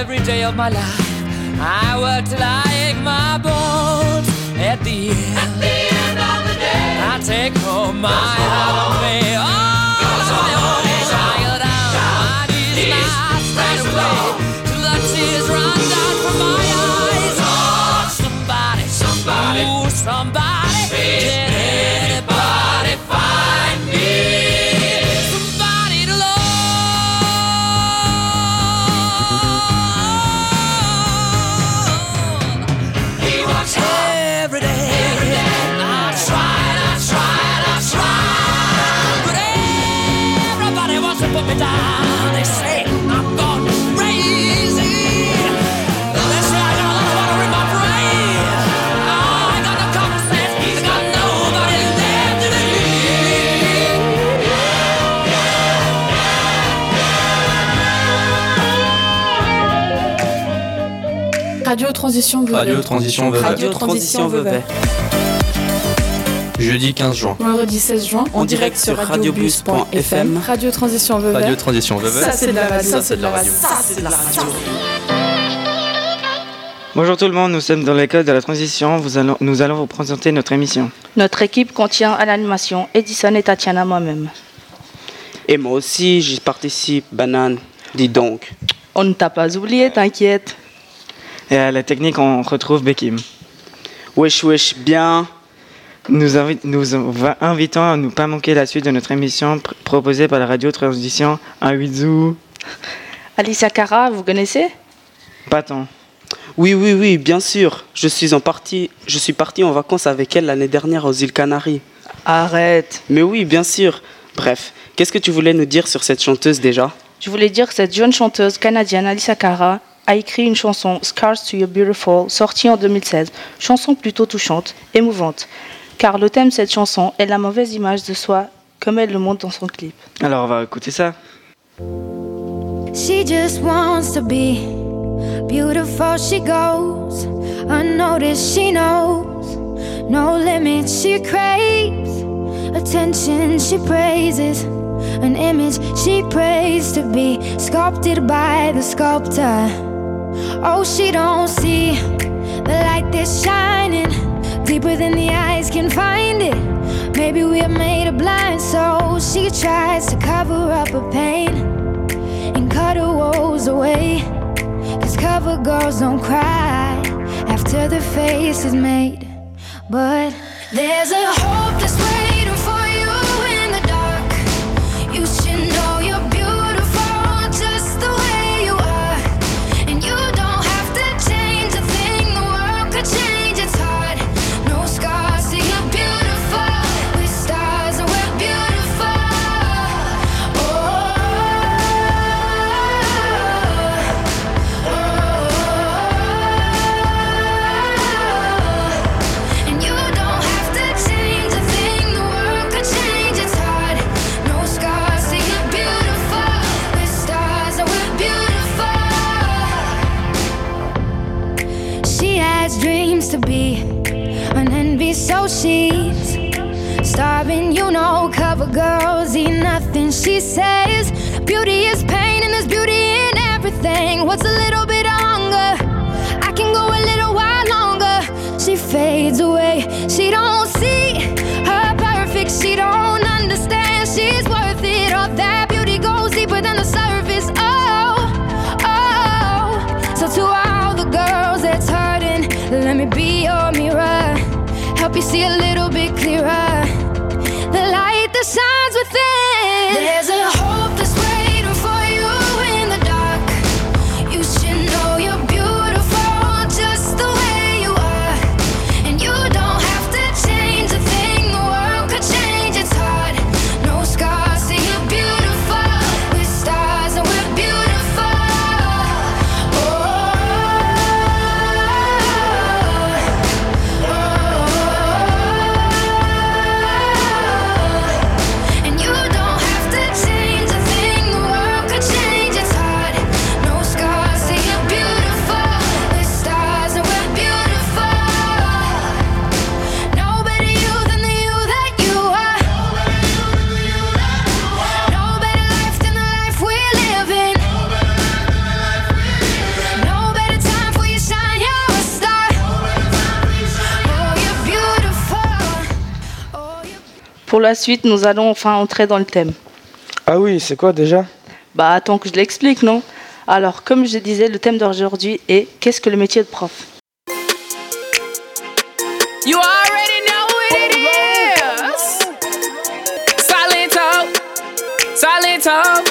every day of my life. I work till I ache my bones. At the end of the day, I take home my half pay. All on my own, child down, my knees not straight away, till the tears run down from my eyes. Oh, somebody, ooh, somebody, can anybody find me? Somebody to love. He works every day. I try, but everybody wants to put me down. They say I'm gone crazy. They say I got a lot of water in my brain. Oh, I got no common sense. I got nobody left in me. Radio Transition Vevey. Radio Transition Vevey. Radio Transition Vevey. Jeudi 15 juin. Vendredi 16 juin. En direct sur radiobus.fm. Radio Transition Vevey. Radio Transition Vevey. Ça c'est de la radio. Ça c'est de la radio. Ça c'est de la radio. Bonjour tout le monde, nous sommes dans l'école de la transition. Nous allons vous présenter notre émission. Notre équipe contient à l'animation Edison et Tatiana, moi-même. Et moi aussi, j'y participe, Banane. Dis donc. On ne t'a pas oublié, t'inquiète. Et à la technique, on retrouve Bekim. Wesh, bien. Nous invitons à ne pas manquer la suite de notre émission proposée par la radio Transition. Un Huizou. Alicia Cara, vous connaissez? Pas tant. Oui, bien sûr. Je suis parti en vacances avec elle l'année dernière aux îles Canaries. Arrête. Mais oui, bien sûr. Bref, qu'est-ce que tu voulais nous dire sur cette chanteuse déjà? Je voulais dire que cette jeune chanteuse canadienne, Alicia Cara, a écrit une chanson, Scars to Your Beautiful, sortie en 2016. Chanson plutôt touchante, émouvante. Car le thème de cette chanson est la mauvaise image de soi, comme elle le montre dans son clip. Alors on va écouter ça. She just wants to be beautiful, she goes unnoticed, she knows no limits, she craves attention, she praises an image she prays to be sculpted by the sculptor. Oh, she don't see the light that's shining deeper than the eyes can find it. Maybe we're made of blind, so she tries to cover up her pain and cut her woes away. 'Cause cover girls don't cry after their face is made. But there's a hope that's waiting for you in the dark. You should know you're beautiful just the way you are. And you don't have to change a thing, the world could change its heart. No scars, see you're beautiful. With stars and we're beautiful. And you don't have to change a thing, the world could change its heart. No scars, see you're beautiful. With stars and we're beautiful. She has dreams to be an envy, so she's starving, you know. Cover girls eat nothing, she says. Beauty is pain and there's beauty in everything. What's a little bit of hunger? I can go a little while longer. She fades away, she don't see her perfect, she don't understand she's worth it. All that beauty goes deeper than the surface. Oh. So to all the girls that's hurting, let me be your mirror, help you see a little bit clearer, the light that shines within. There's a hope that's waiting for you in the dark. You should know you're beautiful just the way you are. And you don't have to change a thing, the world could change its heart. No scars, see you're beautiful. With stars and we're beautiful. And you don't Pour la suite, nous allons enfin entrer dans le thème. Ah oui, c'est quoi déjà? Bah, attends que je l'explique, non? Alors, comme je disais, le thème d'aujourd'hui est « Qu'est-ce que le métier de prof ?» You already know what it is. Silento, silento,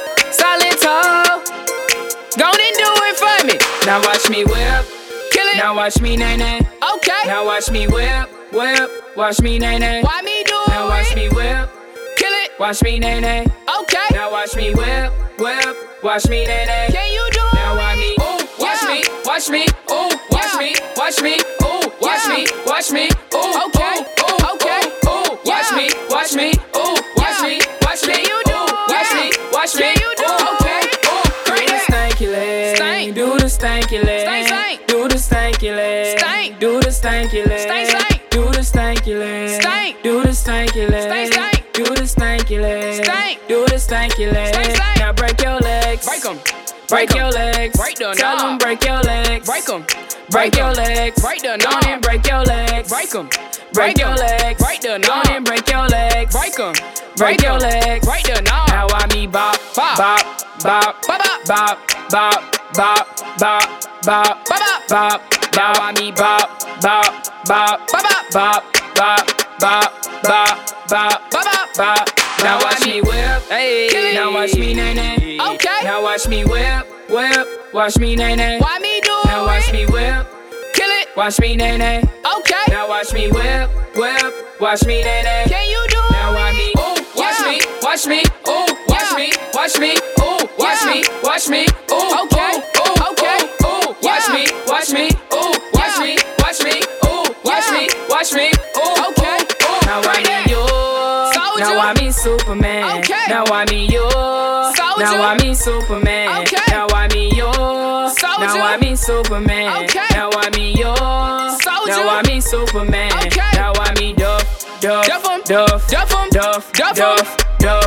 silento. Go and do it for me. Now watch me whip, kill it. Now watch me nay nay. Okay. Now watch me whip, whip. Watch me nay nay. Why me do it? Now watch me whip, kill it. Watch me nay nay. Okay. Now watch me whip, whip. Watch me nay nay. Can you do it? Now watch me, ooh, watch me, watch me, ooh, watch me, watch me, ooh, watch me, watch me, ooh, okay, ooh, okay, ooh, watch me, watch me, ooh, watch me, watch me, you do, watch me, watch me, you do, okay, ooh, do the stanky leg, do the stanky leg, do the stanky leg, do the stanky leg, do the stanky leg, do the stanky leg, do the stanky leg, do the stanky leg. Now break your legs, break them. Break your legs, tell them break your legs, break them. Break your legs, break the knob and break your legs, break them. Break your legs, break the knob and break your legs, break them. Break your legs, break the knob. Now I me bop, bop, bop, bop, bop, bop, bop, bop, bop, bop, bop. Now I me bop, bop, bop, bop, bop, bop, bop, bop, bop, bop, bop. Now watch me whip, hey. Now watch me nay nay. Okay. Now watch me whip, whip. Watch me nay nay. Why me do it? Now watch me whip, kill it. Watch me nay nay. Okay. Now watch me whip, whip. Watch me nay nay. Can you do it? Now watch me, ooh, watch me, watch me, ooh, watch me, watch me, ooh, watch me, watch me, ooh, okay, ooh, okay, ooh, watch me, watch me, ooh, watch me, watch me, ooh, watch me, watch me, ooh, okay, ooh. Now I need you. Now I mean Superman. Okay. Now I mean you. Soldier. Now I mean Superman. Okay. Now I mean you. Soldier. Now I mean Superman. Okay. Now I mean you. Soldier. Now I mean Superman. Okay. Now I mean Duff, Duff, Duff, Duff, Duff, Duff, Duff, Duff,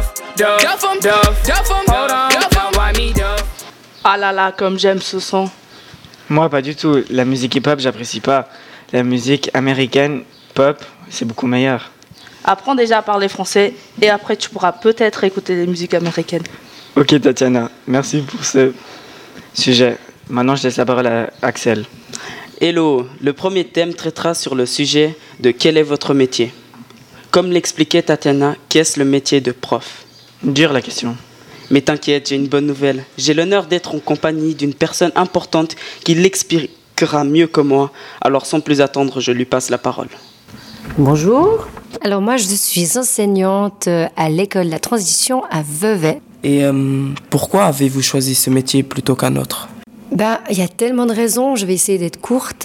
Duff, Duff, Duff. Hold on. Now I mean Duff. Ah là là, comme j'aime ce son. Moi, pas du tout. La musique hip-hop, j'apprécie pas. La musique américaine, pop, c'est beaucoup meilleur. Apprends déjà à parler français et après tu pourras peut-être écouter les musiques américaines. Ok Tatiana, merci pour ce sujet. Maintenant je laisse la parole à Axel. Hello, le premier thème traitera sur le sujet de quel est votre métier. Comme l'expliquait Tatiana, qu'est-ce le métier de prof? Dure la question. Mais t'inquiète, j'ai une bonne nouvelle. J'ai l'honneur d'être en compagnie d'une personne importante qui l'expliquera mieux que moi. Alors sans plus attendre, je lui passe la parole. Bonjour. Alors moi, je suis enseignante à l'école de la transition à Vevey. Et pourquoi avez-vous choisi ce métier plutôt qu'un autre? Il y a tellement de raisons, je vais essayer d'être courte.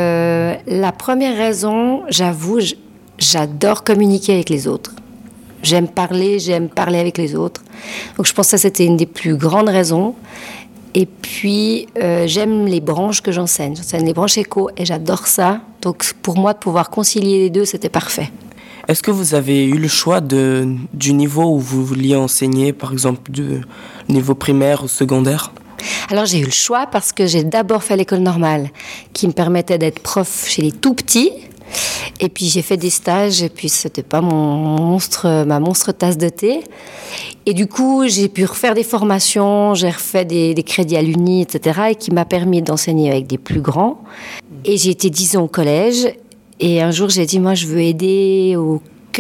La première raison, j'avoue, j'adore communiquer avec les autres. J'aime parler avec les autres. Donc je pense que ça, c'était une des plus grandes raisons. Et puis, j'aime les branches que j'enseigne. J'enseigne les branches éco et j'adore ça. Donc pour moi, de pouvoir concilier les deux, c'était parfait. Est-ce que vous avez eu le choix du niveau où vous vouliez enseigner, par exemple du niveau primaire ou secondaire? Alors j'ai eu le choix parce que j'ai d'abord fait l'école normale qui me permettait d'être prof chez les tout petits. Et puis j'ai fait des stages et puis c'était pas ma monstre tasse de thé. Et du coup j'ai pu refaire des formations, j'ai refait des crédits à l'Uni, etc. et qui m'a permis d'enseigner avec des plus grands. Et j'ai été 10 ans au collège. Et un jour, j'ai dit, moi, je veux aider au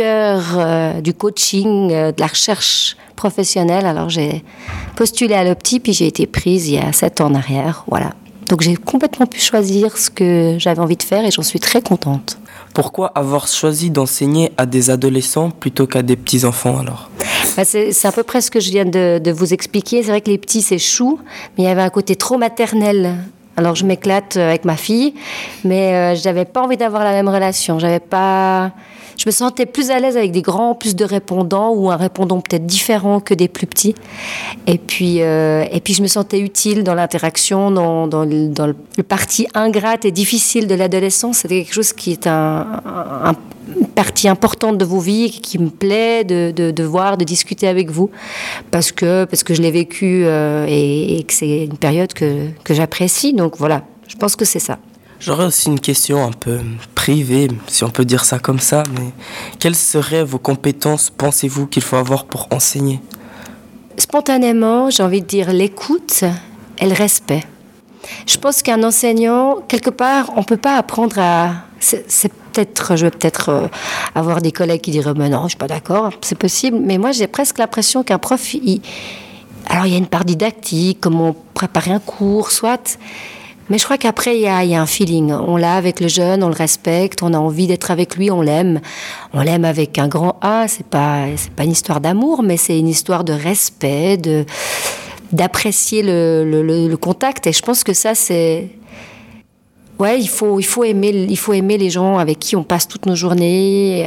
cœur du coaching, de la recherche professionnelle. Alors, j'ai postulé à l'Opti, puis j'ai été prise il y a 7 ans en arrière. Voilà. Donc, j'ai complètement pu choisir ce que j'avais envie de faire et j'en suis très contente. Pourquoi avoir choisi d'enseigner à des adolescents plutôt qu'à des petits-enfants, alors? C'est à peu près ce que je viens de vous expliquer. C'est vrai que les petits, c'est chou, mais il y avait un côté trop maternel. Alors, je m'éclate avec ma fille, mais je n'avais pas envie d'avoir la même relation. Je me sentais plus à l'aise avec des grands, plus de répondants, ou un répondant peut-être différent que des plus petits. Et puis je me sentais utile dans l'interaction, dans le parti ingrate et difficile de l'adolescence. C'était quelque chose qui est une partie importante de vos vies, qui me plaît de voir, de discuter avec vous, parce que je l'ai vécu et que c'est une période que j'apprécie. Donc voilà, je pense que c'est ça. J'aurais aussi une question un peu privée, si on peut dire ça comme ça, mais quelles seraient vos compétences, pensez-vous, qu'il faut avoir pour enseigner ? Spontanément, j'ai envie de dire l'écoute et le respect. Je pense qu'un enseignant, quelque part, on ne peut pas apprendre à... je vais peut-être avoir des collègues qui diraient mais non, je ne suis pas d'accord, c'est possible. Mais moi, j'ai presque l'impression qu'un prof, alors il y a une part didactique, comment préparer un cours, soit... Mais je crois qu'après, il y a un feeling. On l'a avec le jeune, on le respecte, on a envie d'être avec lui, on l'aime. On l'aime avec un grand A, c'est pas une histoire d'amour, mais c'est une histoire de respect, d'apprécier le contact. Et je pense que ça, c'est... Ouais, il faut aimer les gens avec qui on passe toutes nos journées.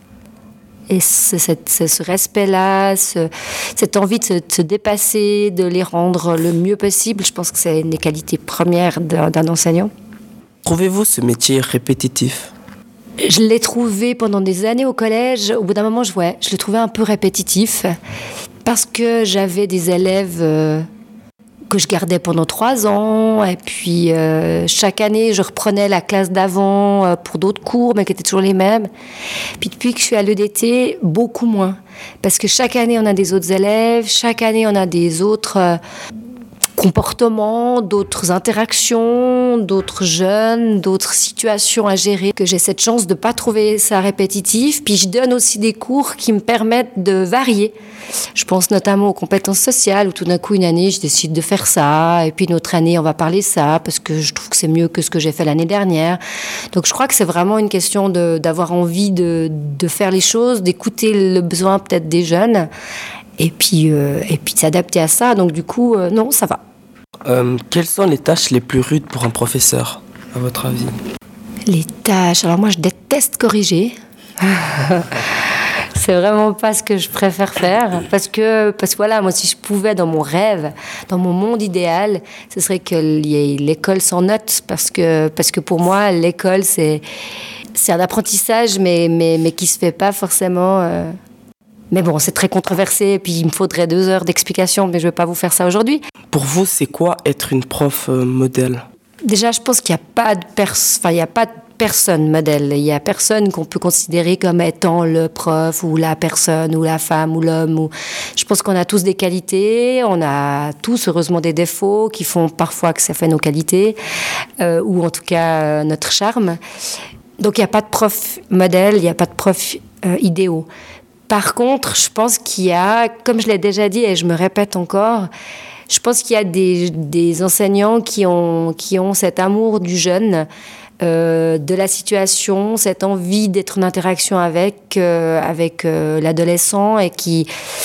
Et ce respect-là, cette envie de se dépasser, de les rendre le mieux possible, je pense que c'est une des qualités premières d'un enseignant. Trouvez-vous ce métier répétitif ? Je l'ai trouvé pendant des années au collège. Au bout d'un moment, je le trouvais un peu répétitif parce que j'avais des élèves que je gardais pendant 3 ans. Et puis, chaque année, je reprenais la classe d'avant pour d'autres cours, mais qui étaient toujours les mêmes. Puis, depuis que je suis à l'EDT, beaucoup moins. Parce que chaque année, on a des autres élèves. Chaque année, on a des autres comportements, d'autres interactions, d'autres jeunes, d'autres situations à gérer. Que j'ai cette chance de ne pas trouver ça répétitif. Puis, je donne aussi des cours qui me permettent de varier. Je pense notamment aux compétences sociales, où tout d'un coup, une année, je décide de faire ça, et puis une autre année, on va parler ça, parce que je trouve que c'est mieux que ce que j'ai fait l'année dernière. Donc je crois que c'est vraiment une question d'avoir envie de faire les choses, d'écouter le besoin peut-être des jeunes, et puis de s'adapter à ça. Donc du coup, non, ça va. Quelles sont les tâches les plus rudes pour un professeur, à votre avis ? Les tâches, alors moi je déteste corriger. C'est vraiment pas ce que je préfère faire parce que voilà, moi si je pouvais dans mon rêve, dans mon monde idéal, ce serait que l'école sans notes parce que pour moi l'école c'est un apprentissage mais qui se fait pas forcément mais bon, c'est très controversé et puis il me faudrait 2 heures d'explication, mais je vais pas vous faire ça aujourd'hui. Pour vous, c'est quoi être une prof modèle ? Déjà, je pense qu'il n'y a pas de personne modèle. Il n'y a personne qu'on peut considérer comme étant le prof ou la personne ou la femme ou l'homme. Je pense qu'on a tous des qualités, on a tous heureusement des défauts qui font parfois que ça fait nos qualités ou en tout cas notre charme. Donc il n'y a pas de prof modèle, il n'y a pas de prof idéaux. Par contre, je pense qu'il y a, comme je l'ai déjà dit et je me répète encore, je pense qu'il y a des enseignants qui ont cet amour du jeune, de la situation, cette envie d'être en interaction avec l'adolescent et qui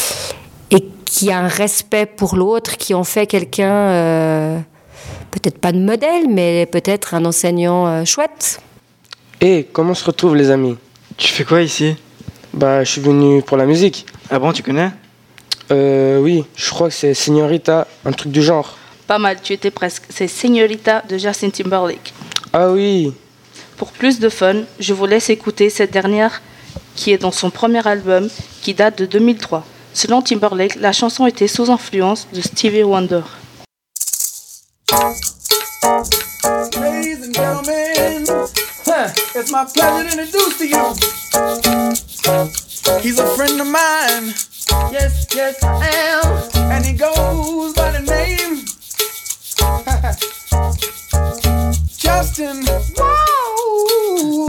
a un respect pour l'autre, qui en fait quelqu'un, peut-être pas de modèle, mais peut-être un enseignant chouette. Et comment se retrouvent les amis ? Tu fais quoi ici ? Je suis venu pour la musique. Ah bon, tu connais ? Oui, je crois que c'est Señorita, un truc du genre. Pas mal, tu étais presque. C'est Señorita de Justin Timberlake. Ah oui. Pour plus de fun, je vous laisse écouter cette dernière qui est dans son premier album qui date de 2003. Selon Timberlake, la chanson était sous influence de Stevie Wonder. Ladies and gentlemen, it's my pleasure to introduce to you. He's a friend of mine. Yes, yes, I am. And he goes by the name Justin. Whoa!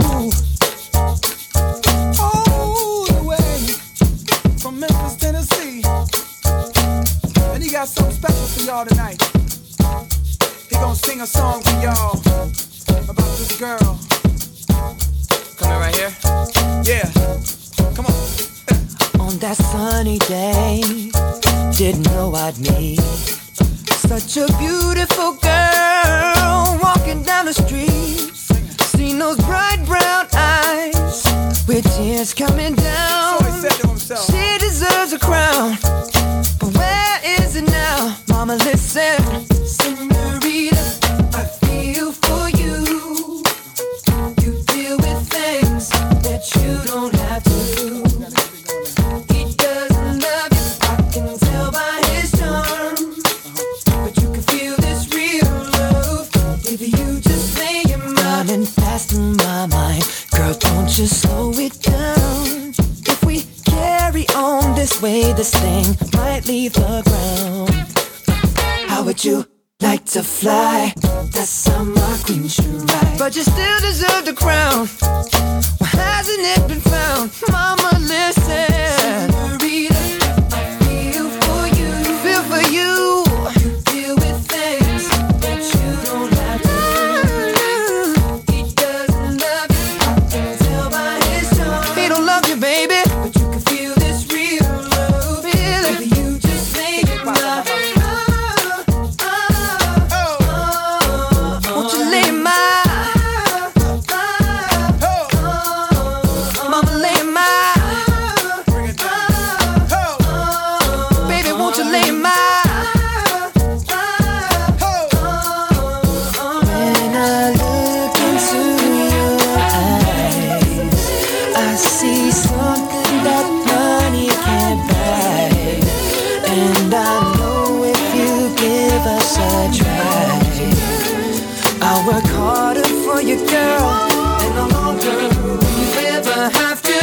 All the way from Memphis, Tennessee. And he got something special for y'all tonight. He gonna sing a song for y'all about this girl. Coming right here? Yeah. Come on. On that sunny day, didn't know I'd meet such a beautiful girl walking down the street. Seen those bright brown eyes with tears coming down. So he said to himself, she deserves a crown, but where is it now? Mama, listen, Señorita, I feel for you. You deal with things that you don't have to do. If you just lay your mind it down. If we carry on this way, this thing might leave the ground. How would you like to fly? That summer queen should ride. But you still deserve the crown. Why hasn't it been found? Mama, listen. Senorita, I feel for you. Feel for you. You deal with things that you don't have to do. He doesn't love you. I can tell by his tone. He don't love you, baby. But you can feel this real love. Feel it. You just make it love. Won't you lay my mama, lay my baby, won't you lay my when I look into your eyes, I see something that money can't buy. And I know if you give us a try, I'll work harder for you, girl, and no longer will you ever have to.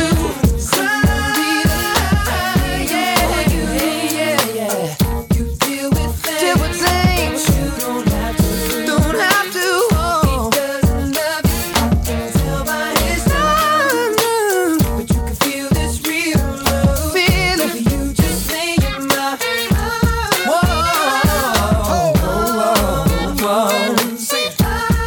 You deal with things you don't have to. Don't have to. He doesn't love you. I can tell by his tone. But you can feel this real love. Feel it. You just make it my. Whoa. Sing it.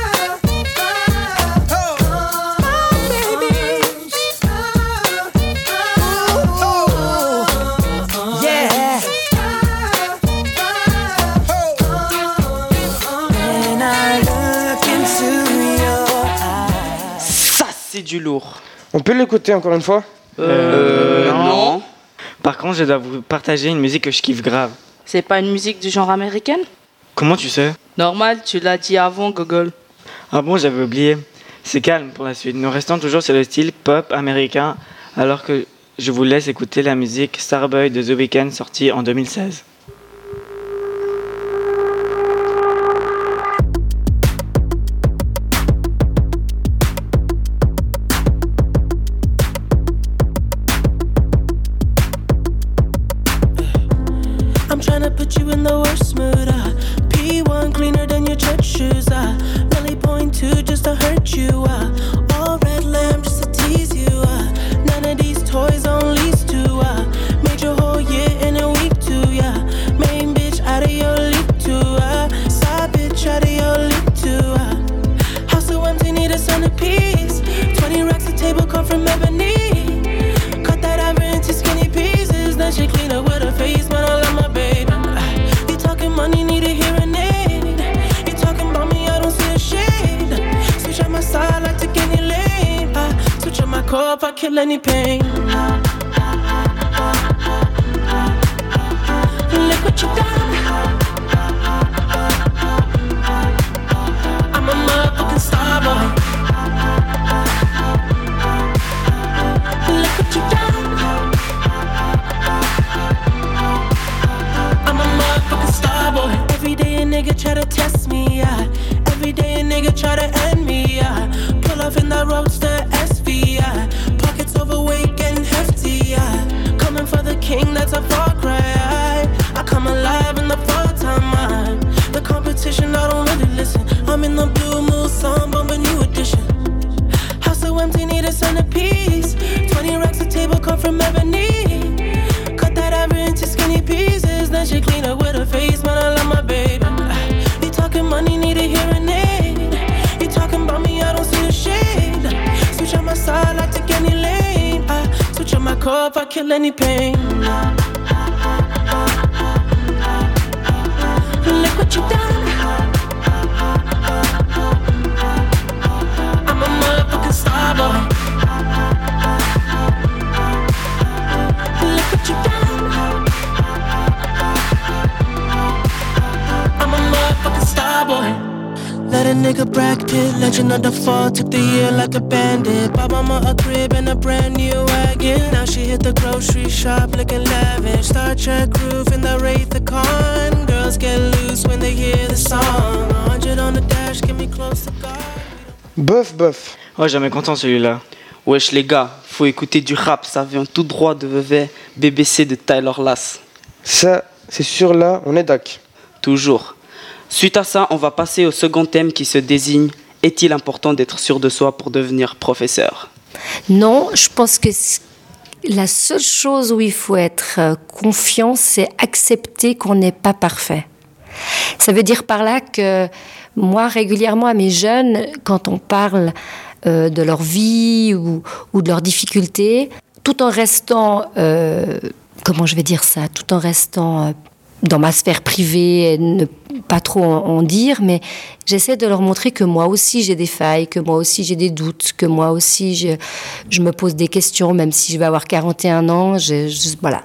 Yeah. When I look into your eyes. Ça, c'est du lourd. On peut l'écouter encore une fois? Non. Par contre, je dois vous partager une musique que je kiffe grave. C'est pas une musique du genre américaine? Comment tu sais? Normal, tu l'as dit avant, Gogol. Ah bon, j'avais oublié. C'est calme pour la suite. Nous restons toujours sur le style pop américain, alors que je vous laisse écouter la musique Starboy de The Weeknd sortie en 2016. I'm tryna put you in the worst mood. P1 cleaner than your church shoes. Really point two just to hurt you. All red lamb just to tease you. None of these toys on lease to. Made your whole year in a week too. Yeah, main bitch out of your league too. Side bitch out of your league too. House so empty, need a centerpiece. 20 racks a table come from ebony. Cut that ever into skinny pieces. Then she clean up with her face, man, I love my baby. You talking money, need a hearing aid. You talking about me, I don't see a shade. Switch on my side, I take any lane. Switch on my core if I kill any pain. Look what you done. I'm a motherfucking star boy. Look what you done. I'm a motherfucking star boy. Every day a nigga try to test me, yeah. Every day a nigga try to end me, yeah. Pull off in that roadster SV, yeah. Pockets overweight getting hefty, yeah. Coming for the king, that's a far cry. I come alive in the fall time. The competition, I don't really listen. I'm in the blue moon song, bumping new edition. House so empty, need a centerpiece. 20 racks a table come from ebony. Cut that ever into skinny pieces. Then she clean up with her face, man, I love my baby. You talking money, need a hearing aid. You talking about me, I don't see a shade. Switch on my side, I take any lane. Switch on my core if I kill any pain. Look what you done. I'm a motherfucking star boy. Look what you done. I'm a motherfucking star boy. Let a nigga Brad Pitt, legend of the fall, took the year like a bandit. Bought mama a crib and a brand new wagon. Now she hit the grocery shop looking lavish. Star Trek roof in the Wraith the Con. Girls get loose when they hear the song. 100 on the dash, get me close to God. Bof, bof. Oh, jamais content celui-là. Wesh les gars, faut écouter du rap, ça vient tout droit de Vevey, BBC de Tyler Lass. Ça, c'est sûr là, on est d'accord. Toujours. Suite à ça, on va passer au second thème qui se désigne « Est-il important d'être sûr de soi pour devenir professeur ?» Non, je pense que la seule chose où il faut être confiant, c'est accepter qu'on n'est pas parfait. Ça veut dire par là que moi, régulièrement à mes jeunes, quand on parle de leur vie ou de leurs difficultés, tout en restant, comment je vais dire ça, tout en restant dans ma sphère privée, et ne pas trop en dire, mais j'essaie de leur montrer que moi aussi j'ai des failles, que moi aussi j'ai des doutes, que moi aussi je me pose des questions, même si je vais avoir 41 ans, voilà.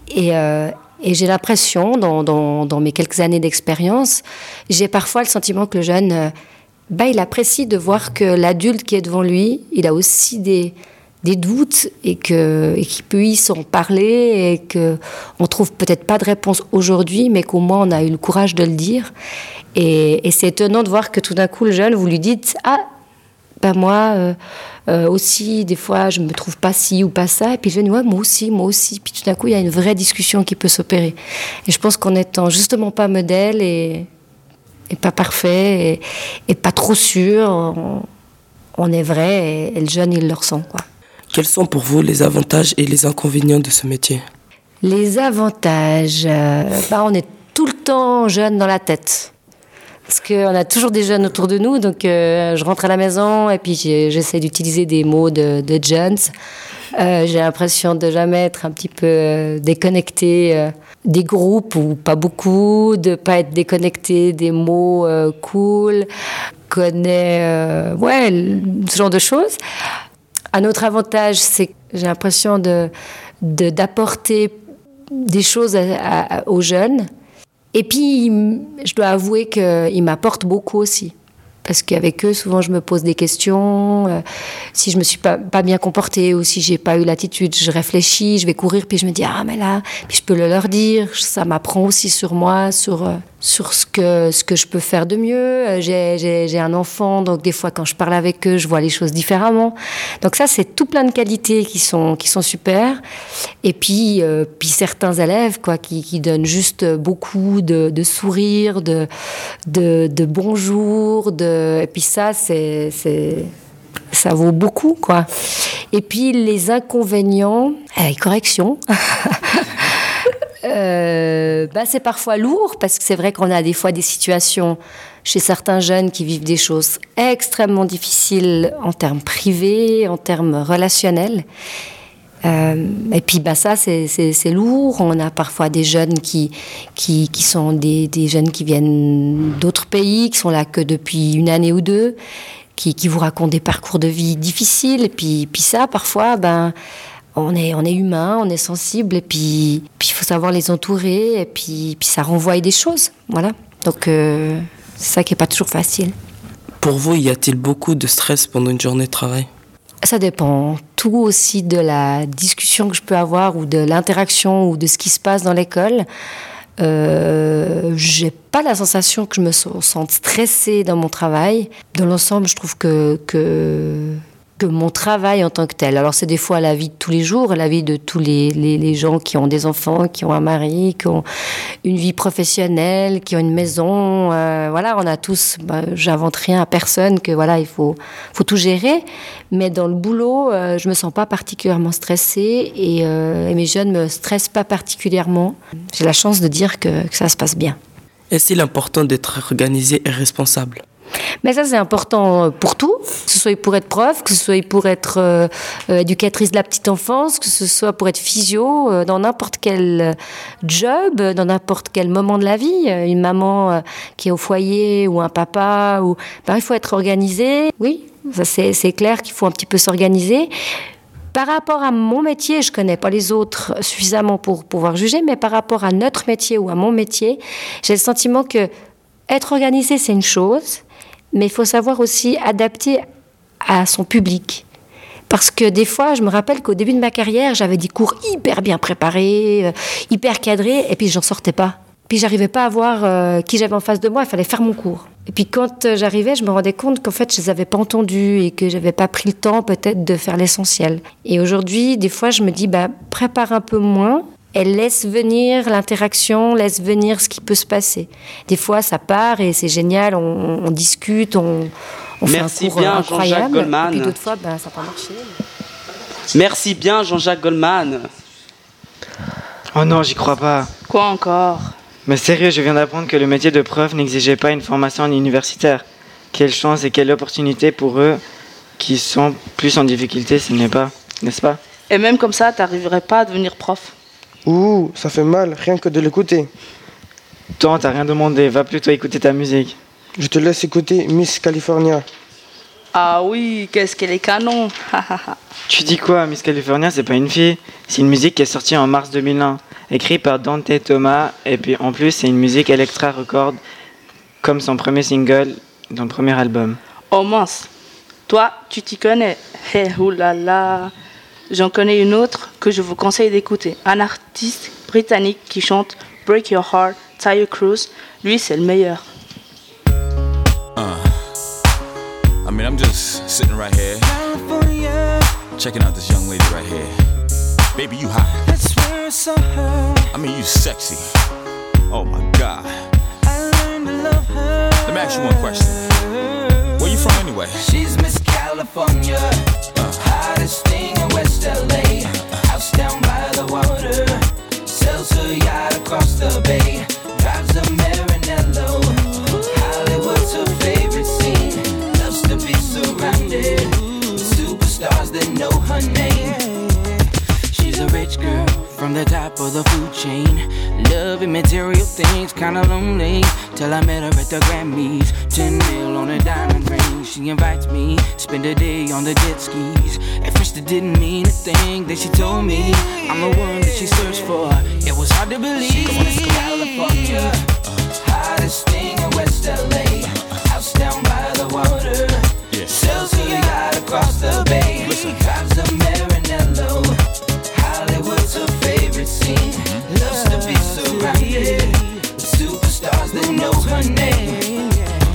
Et j'ai l'impression, dans mes quelques années d'expérience, j'ai parfois le sentiment que le jeune, il apprécie de voir que l'adulte qui est devant lui, il a aussi des doutes et qu'il peut y s'en parler et qu'on trouve peut-être pas de réponse aujourd'hui, mais qu'au moins on a eu le courage de le dire. Et c'est étonnant de voir que tout d'un coup, le jeune, vous lui dites « Ah, moi aussi, des fois, je me trouve pas ci ou pas ça. » Et puis je dis « Ouais, moi aussi. » Puis tout d'un coup, il y a une vraie discussion qui peut s'opérer. Et je pense qu'en étant justement pas modèle et pas parfait et pas trop sûr, on est vrai et le jeune, il le ressent, quoi. Quels sont pour vous les avantages et les inconvénients de ce métier ? Les avantages, on est tout le temps jeune dans la tête. Parce qu'on a toujours des jeunes autour de nous, donc je rentre à la maison et puis j'essaie d'utiliser des mots de jeunes. J'ai l'impression de jamais être un petit peu déconnectée des groupes, ou pas beaucoup, de pas être déconnectée des mots cool, connaît, ce genre de choses. Un autre avantage, c'est que j'ai l'impression d'apporter des choses aux jeunes. Et puis, je dois avouer qu'ils m'apportent beaucoup aussi. Parce qu'avec eux, souvent, je me pose des questions. Si je me suis pas bien comportée ou si j'ai pas eu l'attitude, je réfléchis, je vais courir, puis je me dis « Ah, mais là... » Puis je peux le leur dire. Ça m'apprend aussi sur moi, sur ce que je peux faire de mieux. J'ai un enfant, donc des fois, quand je parle avec eux, je vois les choses différemment. Donc ça, c'est tout plein de qualités qui sont super. Et puis certains élèves, quoi, qui donnent juste beaucoup de sourires, de bonjour, et puis ça, ça vaut beaucoup, quoi. Et puis les inconvénients, correction. C'est parfois lourd parce que c'est vrai qu'on a des fois des situations chez certains jeunes qui vivent des choses extrêmement difficiles en termes privés, en termes relationnels. Et puis ça c'est lourd. On a parfois des jeunes qui sont des jeunes qui viennent d'autres pays, qui sont là que depuis une année ou deux, qui vous racontent des parcours de vie difficiles. Et puis ça parfois on est humain, on est sensible, et puis il faut savoir les entourer, et puis ça renvoie des choses, voilà. Donc c'est ça qui est pas toujours facile. Pour vous, y a-t-il beaucoup de stress pendant une journée de travail ? Ça dépend tout aussi de la discussion que je peux avoir ou de l'interaction ou de ce qui se passe dans l'école. J'ai pas la sensation que je me sente stressée dans mon travail. Dans l'ensemble, je trouve que mon travail en tant que tel. Alors c'est des fois la vie de tous les jours, la vie de tous les gens qui ont des enfants, qui ont un mari, qui ont une vie professionnelle, qui ont une maison. On a tous, j'invente rien à personne, que voilà, il faut tout gérer. Mais dans le boulot, je me sens pas particulièrement stressée et mes jeunes me stressent pas particulièrement. J'ai la chance de dire que ça se passe bien. Est-il important d'être organisé et responsable ? Mais ça, c'est important pour tout, que ce soit pour être prof, que ce soit pour être éducatrice de la petite enfance, que ce soit pour être physio, dans n'importe quel job, dans n'importe quel moment de la vie. Une maman qui est au foyer ou un papa, il faut être organisé. Oui, ça, c'est clair qu'il faut un petit peu s'organiser. Par rapport à mon métier, je ne connais pas les autres suffisamment pour pouvoir juger, mais par rapport à notre métier ou à mon métier, j'ai le sentiment que être organisé, c'est une chose, mais il faut savoir aussi adapter à son public. Parce que des fois, je me rappelle qu'au début de ma carrière, j'avais des cours hyper bien préparés, hyper cadrés, et puis j'en sortais pas. Puis j'arrivais pas à voir qui j'avais en face de moi, il fallait faire mon cours. Et puis quand j'arrivais, je me rendais compte qu'en fait je les avais pas entendus et que j'avais pas pris le temps peut-être de faire l'essentiel. Et aujourd'hui, des fois je me dis prépare un peu moins. Elle laisse venir l'interaction, laisse venir ce qui peut se passer. Des fois, ça part et c'est génial, on discute, on fait un cours bien, incroyable. Jean-Jacques Goldman. Et puis d'autres fois, ça n'a pas marché. Merci bien, Jean-Jacques Goldman. Oh non, j'y crois pas. Quoi encore? Mais sérieux, je viens d'apprendre que le métier de prof n'exigeait pas une formation universitaire. Quelle chance et quelle opportunité pour eux qui sont plus en difficulté, n'est-ce pas? Et même comme ça, t'arriverais pas à devenir prof. Ouh, ça fait mal, rien que de l'écouter. Toi, t'as rien demandé, va plutôt écouter ta musique. Je te laisse écouter Miss California. Ah oui, qu'est-ce qu'elle est canon. Tu dis quoi? Miss California, c'est pas une fille. C'est une musique qui est sortie en mars 2001, écrite par Dante Thomas, et puis en plus, c'est une musique Elektra Records, comme son premier single dans le premier album. Oh mince, toi, tu t'y connais. Hey, oulala. J'en connais une autre que je vous conseille d'écouter. Un artiste britannique qui chante Break Your Heart, Tyre Cruise. Lui, c'est le meilleur. I mean, I'm just sitting right here, checking out this young lady right here. Baby, you hot. I mean, you sexy. Oh my God. Let me ask you one question. Where you from anyway? She's Miss California, hottest thing in West LA. House down by the water, sells her yacht across the bay, drives a Maranello. Hollywood's her favorite scene, loves to be surrounded with superstars that know her name. She's a rich girl from the top of the food chain, loving material things, kinda lonely, till I met her at the Grammys. 10 mil on a diamond ring, she invites me, spend a day on the jet skis. At first it didn't mean a thing, then she told me I'm the one that she searched for. It was hard to believe. She's California, hottest thing in West LA, house down by the water, sells her yacht across the bay, drives a Maranello. Hollywood's her favorite scene, loves to be surrounded with superstars that know her name.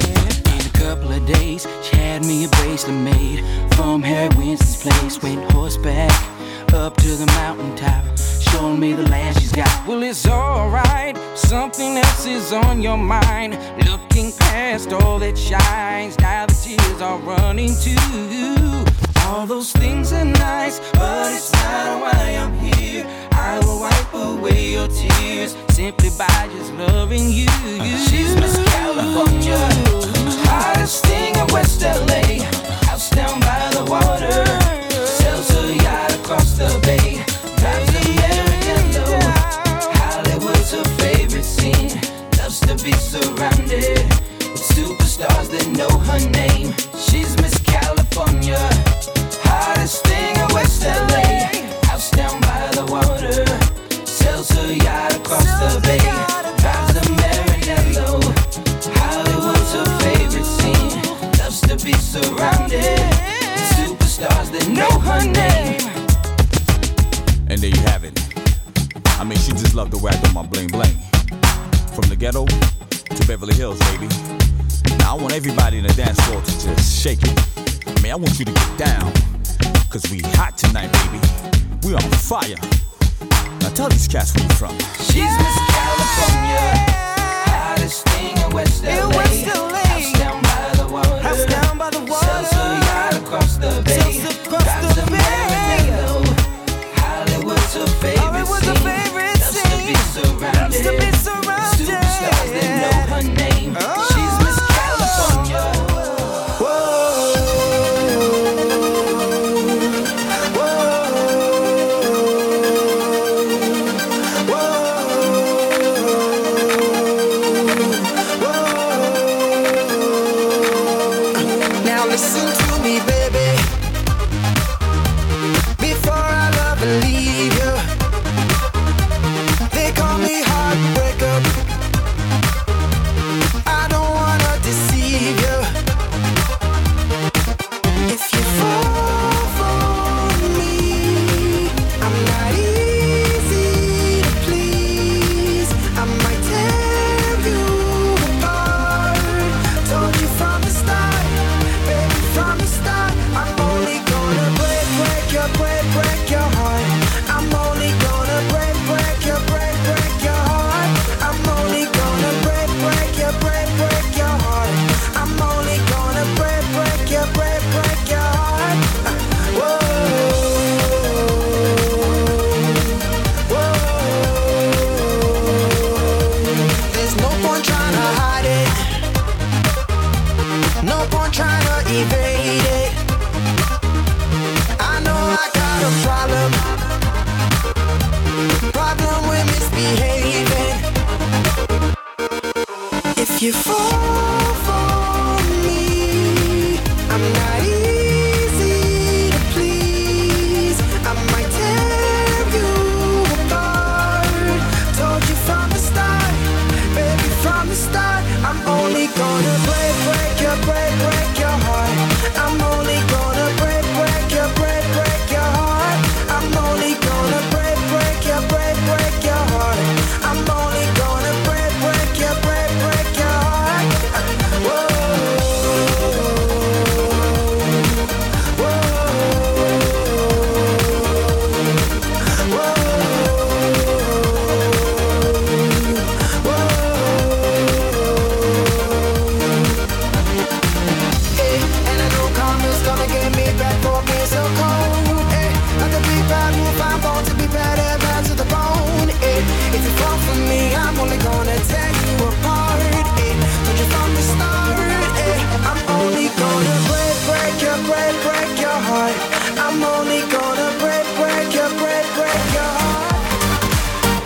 In a couple of days, she had me a bracelet made from Harry Winston's place. Went horseback up to the mountaintop, showing me the land she's got. Well, it's alright, something else is on your mind. Looking past all that shines, now the tears are running too. All those things are nice, but it's not why I'm here. I will wipe away your tears simply by just loving you. She's Miss California, hottest thing in West LA, house down by the water, sells her yacht across the bay, drives a Maranello. Hollywood's her favorite scene, loves to be surrounded with superstars that know her name. She's Miss California, hottest thing in West LA, house down by the water, sells her yacht across the bay, drives a Maranello. Hollywood's her favorite scene, loves to be surrounded with superstars that know her name. And there you have it. I mean, she just loved the way I do my bling bling. From the ghetto to Beverly Hills, baby. Now I want everybody in the dance floor to just shake it. I mean, I want you to get down, cause we hot tonight, baby. We on fire. Now tell these cats where you from. She's Miss California, hottest thing in West LA, house down by the water, sells her yacht across the bay, drives a Maranello. Hollywood's her favorite scene, loves to be surrounded with superstars that know her name. She's Miss California.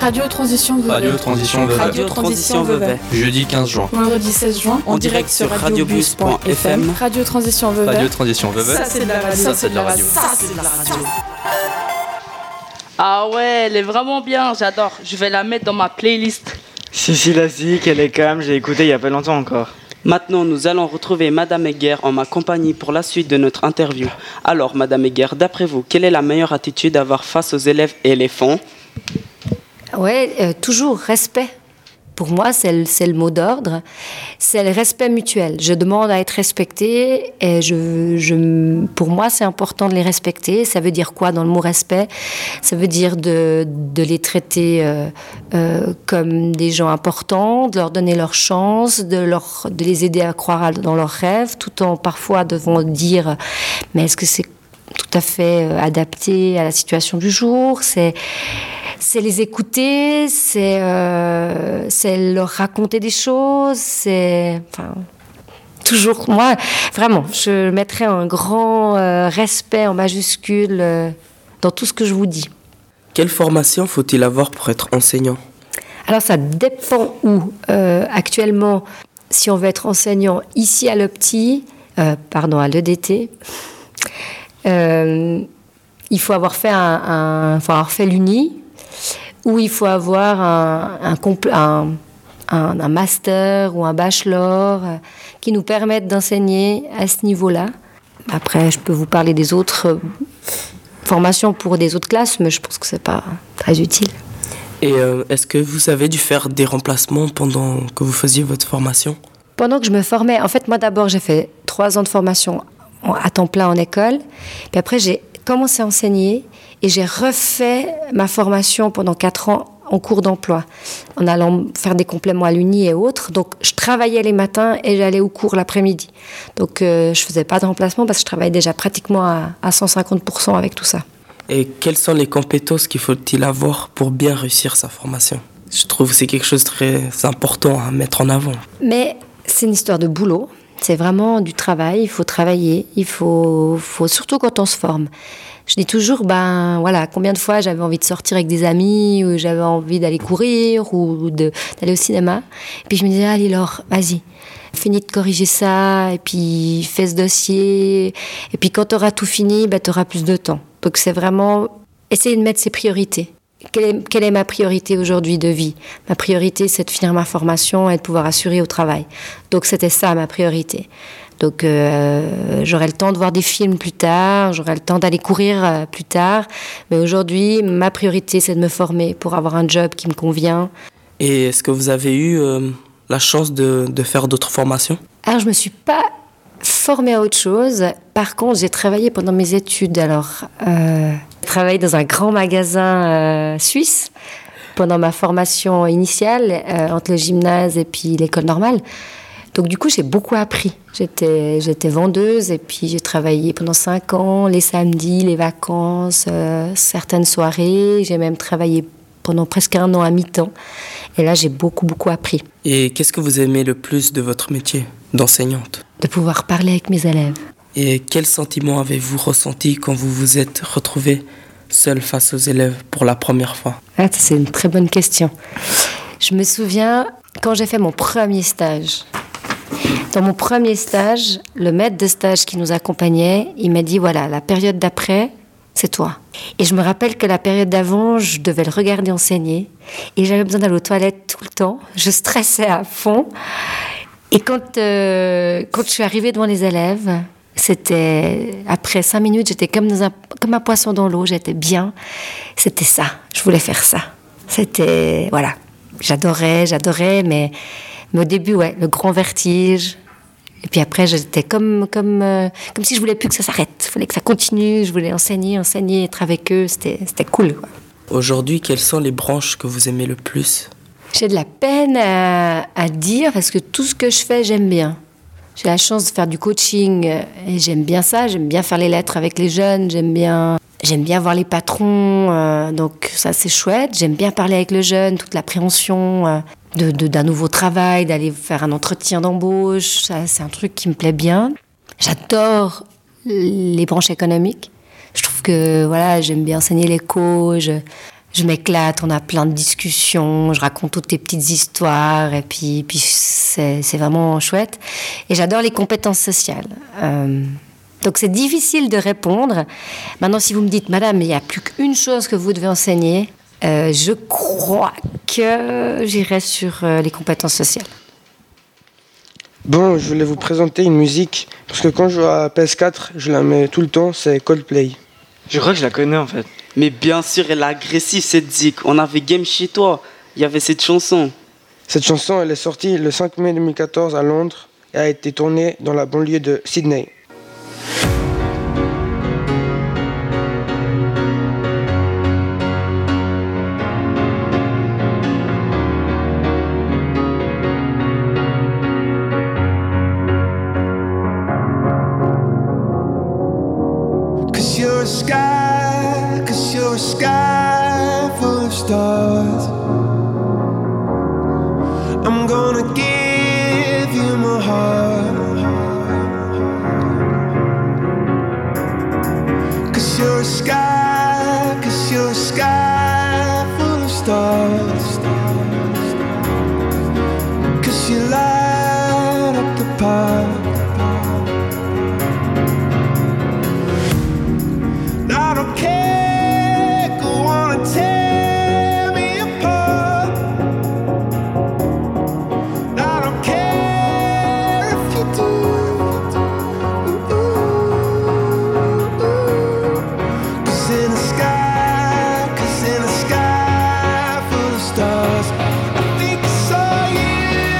Radio Transition Vevey. Radio Transition Vevey. Radio Transition Vevey. Jeudi 15 juin. Vendredi 16 juin. En direct sur radiobus.fm. Radio Transition Vevey. Radio Transition Vevey. Ça c'est de la radio. Ça c'est de la radio. Ça c'est de la radio. Ah ouais, elle est vraiment bien, j'adore. Je vais la mettre dans ma playlist. Si, la zik, elle est calme, j'ai écouté il y a pas longtemps encore. Maintenant, nous allons retrouver Madame Egger en ma compagnie pour la suite de notre interview. Alors, Madame Egger, d'après vous, quelle est la meilleure attitude à avoir face aux élèves éléphants ? Ouais, toujours respect. Pour moi, c'est le mot d'ordre. C'est le respect mutuel. Je demande à être respectée et pour moi, c'est important de les respecter. Ça veut dire quoi dans le mot respect ? Ça veut dire de les traiter comme des gens importants, de leur donner leur chance, de les aider à croire dans leurs rêves, tout en parfois devant dire « mais est-ce que c'est tout à fait adapté à la situation du jour ?» C'est les écouter, c'est leur raconter des choses, toujours, moi, vraiment, je mettrais un grand respect en majuscule dans tout ce que je vous dis. Quelle formation faut-il avoir pour être enseignant ? Alors ça dépend où. Actuellement, si on veut être enseignant ici à l'EDT, il faut avoir fait l'Uni, où il faut avoir un master ou un bachelor qui nous permettent d'enseigner à ce niveau-là. Après, je peux vous parler des autres formations pour des autres classes, mais je pense que c'est pas très utile. Et est-ce que vous avez dû faire des remplacements pendant que vous faisiez votre formation ? Pendant que je me formais, en fait, moi d'abord, j'ai fait 3 ans de formation à temps plein en école, puis après j'ai commencé à enseigner et j'ai refait ma formation pendant 4 ans en cours d'emploi, en allant faire des compléments à l'Uni et autres. Donc, je travaillais les matins et j'allais au cours l'après-midi. Donc, je faisais pas de remplacement parce que je travaillais déjà pratiquement à 150% avec tout ça. Et quelles sont les compétences qu'il faut-il avoir pour bien réussir sa formation ? Je trouve que c'est quelque chose de très important à mettre en avant. Mais c'est une histoire de boulot. C'est vraiment du travail, il faut travailler, il faut surtout quand on se forme. Je dis toujours, combien de fois j'avais envie de sortir avec des amis, ou j'avais envie d'aller courir, ou d'aller au cinéma. Et puis je me disais, allez Laure, vas-y, finis de corriger ça, et puis fais ce dossier. Et puis quand tu auras tout fini, tu auras plus de temps. Donc c'est vraiment essayer de mettre ses priorités. Quelle est ma priorité aujourd'hui de vie ? Ma priorité, c'est de finir ma formation et de pouvoir assurer au travail. Donc, c'était ça, ma priorité. Donc, j'aurai le temps de voir des films plus tard, j'aurai le temps d'aller courir plus tard. Mais aujourd'hui, ma priorité, c'est de me former pour avoir un job qui me convient. Et est-ce que vous avez eu la chance de faire d'autres formations ? Alors, je ne me suis pas formée à autre chose. Par contre, j'ai travaillé pendant mes études. Alors, j'ai travaillé dans un grand magasin suisse pendant ma formation initiale entre le gymnase et puis l'école normale. Donc du coup, j'ai beaucoup appris. J'étais vendeuse et puis j'ai travaillé pendant 5 ans, les samedis, les vacances, certaines soirées. J'ai même travaillé pendant presque 1 an à mi-temps. Et là, j'ai beaucoup appris. Et qu'est-ce que vous aimez le plus de votre métier d'enseignante ? De pouvoir parler avec mes élèves. Et quel sentiment avez-vous ressenti quand vous vous êtes retrouvée seule face aux élèves pour la première fois ? C'est une très bonne question. Je me souviens quand j'ai fait mon premier stage. Dans mon premier stage, le maître de stage qui nous accompagnait, il m'a dit, voilà, la période d'après, c'est toi. Et je me rappelle que la période d'avant, je devais le regarder enseigner et j'avais besoin d'aller aux toilettes tout le temps. Je stressais à fond. Et quand je suis arrivée devant les élèves, c'était après 5 minutes, j'étais comme un poisson dans l'eau, j'étais bien. C'était ça, je voulais faire ça. C'était, voilà, j'adorais, mais au début, le grand vertige. Et puis après, j'étais comme si je voulais plus que ça s'arrête. Il fallait que ça continue, je voulais enseigner, être avec eux, c'était cool, quoi. Aujourd'hui, quelles sont les branches que vous aimez le plus ? J'ai de la peine à dire parce que tout ce que je fais, j'aime bien. J'ai la chance de faire du coaching et j'aime bien ça. J'aime bien faire les lettres avec les jeunes. J'aime bien voir les patrons. Donc ça, c'est chouette. J'aime bien parler avec le jeune, toute l'appréhension d'un nouveau travail, d'aller faire un entretien d'embauche. Ça, c'est un truc qui me plaît bien. J'adore les branches économiques. Je trouve que j'aime bien enseigner l'éco. je m'éclate, on a plein de discussions, je raconte toutes les petites histoires et puis c'est vraiment chouette. Et j'adore les compétences sociales. Donc c'est difficile de répondre. Maintenant, si vous me dites, madame, il n'y a plus qu'une chose que vous devez enseigner, je crois que j'irai sur les compétences sociales. Bon, je voulais vous présenter une musique, parce que quand je joue à PS4, je la mets tout le temps, c'est Coldplay. Je crois que je la connais en fait. Mais bien sûr, elle est agressive cette zik. On avait game chez toi, il y avait cette chanson. Cette chanson, elle est sortie le 5 mai 2014 à Londres et a été tournée dans la banlieue de Sydney. Cause you're a sky full of stars. I'm gonna give you my heart. Cause you're a sky full of stars. Cause you light up the park. I don't care, go on and tear me apart. I don't care if you do. Cause in the sky full of stars, I think I saw you.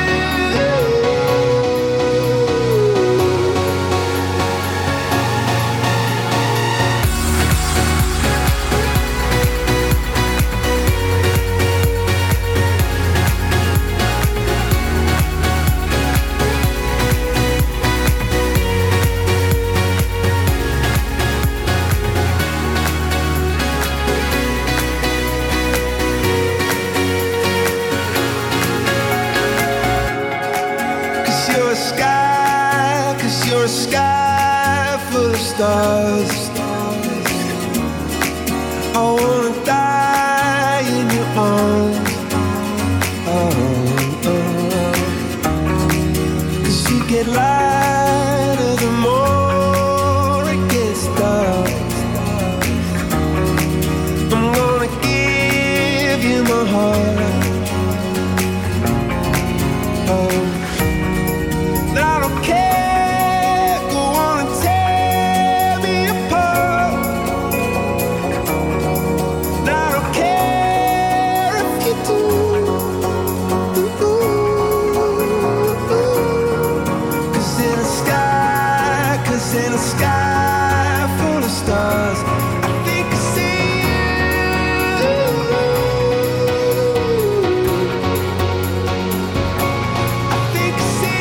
Cause you're a sky full of stars. I wanna die in your arms. Cause you get lighter the more it gets dark. I'm gonna give you my heart. I don't care, go on and tear me apart. I don't care if you do. Cause in a sky full of stars, I think I see you. I think I see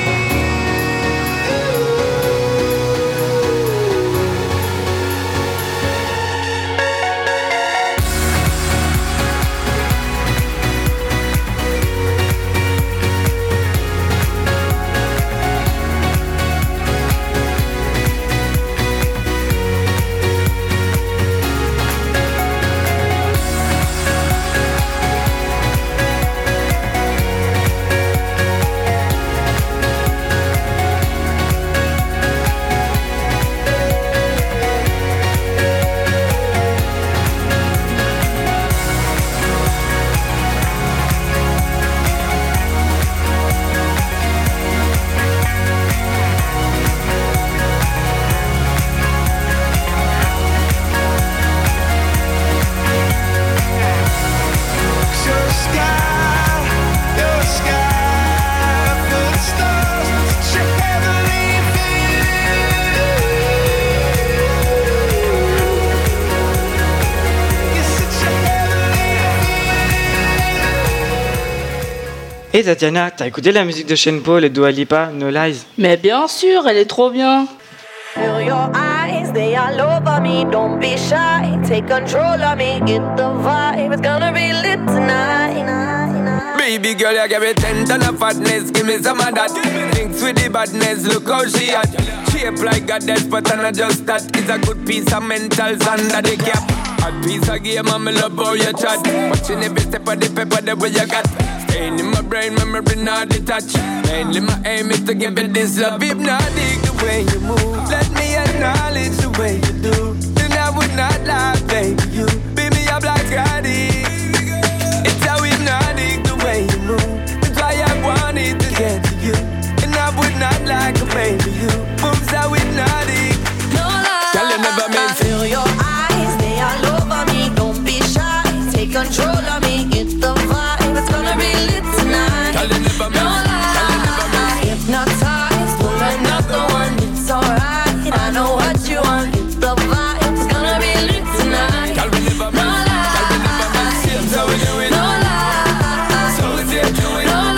Et Tatiana, t'as écouté la musique de Sean Paul et Dua Lipa, No Lies? Mais bien sûr, elle est trop bien. Feel your eyes, they all over me. Don't be shy, take control of me. Get the vibe, it's gonna be lit tonight. Baby girl, you give me 10 ton of fatness. Give me some of that. Thinks with the badness, look how she at. Shape like a goddess, but I'm not just that. It's a good piece of mentals under the cap. hot piece of game and me love how you chat. Watching every step of the paper the way you got. Staying in my brain, memory not detached. Mainly my aim is to give it this love. Hypnotic the way you move. Let me acknowledge the way you do. Then I would not lie, baby. You beat me up like Scotty. It's how hypnotic the way you move. That's why I wanted to get to you. And I would not like a baby. You moves how hypnotic. No lie. Girl, you never meant to. Feel your eyes, they all over me. Don't be shy. Take control of me. Get the vibe. It's gonna be lit tonight. Girl, you never meant. No lie. Hypnotized. Pull another one. It's alright. I know what you want. Get the vibe. It's gonna be lit tonight. Girl, we never meant. Girl, we never meant. Seems how we do it. No lie. So we take to it. No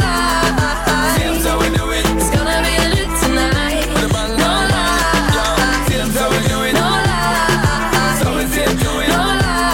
lie. Seems how we do it. It's gonna be lit tonight. Put a bang, No bang, bang. lie. Seems how we do it. No lie. So we take to it. No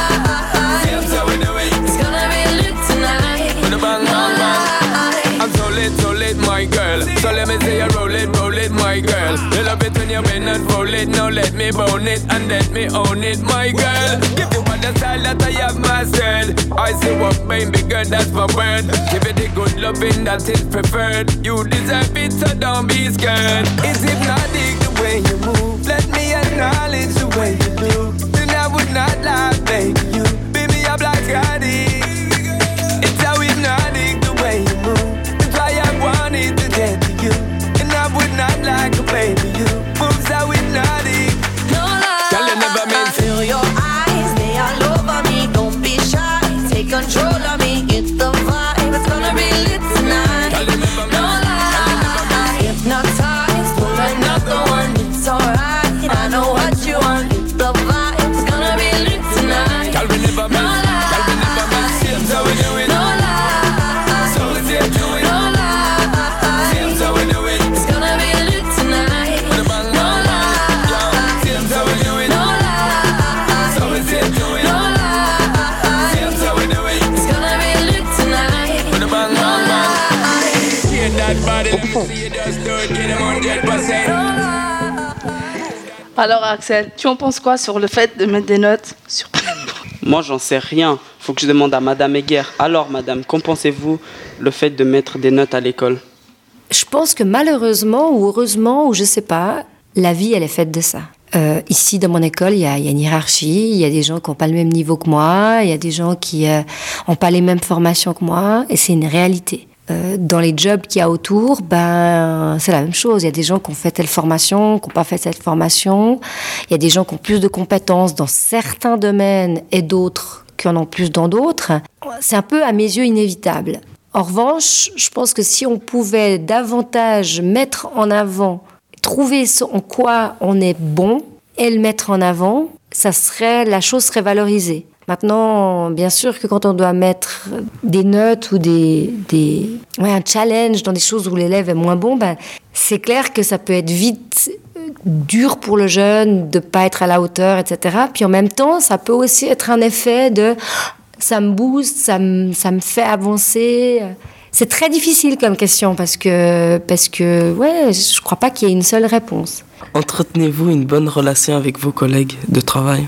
lie. Seems how we do it. It's gonna be lit tonight. Put a bang, bang, bang. I'm so lit, my girl. So let me say you roll it, my girl. You love it when you bend and roll it. Now let me bone it and let me own it, my girl. Give you all the style that I have mastered. I say what, baby girl, that's my word. Give it the good loving that is preferred. You deserve it, so don't be scared. It's hypnotic the way you move. Let me acknowledge the way you do. Then I would not lie, baby. You beat me up like Scotty. It's how hypnotic the way you move. That's why I wanted to get to you. And I would not like a baby. You moves how hypnotic. No lie. Girl, you never meant to. Feel your eyes, they all over me. Don't be shy. Take control of me. Get the vibe. It's gonna be lit tonight. Girl, you never No meant. lie. Hypnotized. Pull another one. It's alright. I know what you want. Get the vibe. It's gonna be lit tonight. Girl, we never No meant. Girl, we never meant. Seems how we do it. No lie. So we take to it. No lie. Seems how we do it. It's gonna be lit tonight. Put a bang, No bang, bang. lie. Seems how we do it. No lie. So we take to it. No lie. Seems how we do it. It's gonna be lit tonight. Put a bang, No bang, bang. lie. Hear that body, let me see you just do it. Get him 100%. Alors Axel, tu en penses quoi sur le fait de mettre des notes sur... Moi, j'en sais rien. Faut que je demande à Madame Heger. Alors, Madame, qu'en pensez-vous le fait de mettre des notes à l'école? Je pense que malheureusement ou heureusement, ou je sais pas, la vie, elle est faite de ça. Ici, dans mon école, il y a une hiérarchie. Il y a des gens qui n'ont pas le même niveau que moi. Il y a des gens qui n'ont pas les mêmes formations que moi. Et c'est une réalité. Dans les jobs qu'il y a autour, c'est la même chose. Il y a des gens qui ont fait telle formation, qui n'ont pas fait cette formation. Il y a des gens qui ont plus de compétences dans certains domaines et d'autres qui en ont plus dans d'autres. C'est un peu, à mes yeux, inévitable. En revanche, je pense que si on pouvait davantage mettre en avant, trouver en quoi on est bon et le mettre en avant, la chose serait valorisée. Maintenant, bien sûr que quand on doit mettre des notes ou un challenge dans des choses où l'élève est moins bon, c'est clair que ça peut être vite dur pour le jeune de ne pas être à la hauteur, etc. Puis en même temps, ça peut aussi être un effet de ça me booste, ça me fait avancer. C'est très difficile comme question parce que je crois pas qu'il y ait une seule réponse. Entretenez-vous une bonne relation avec vos collègues de travail?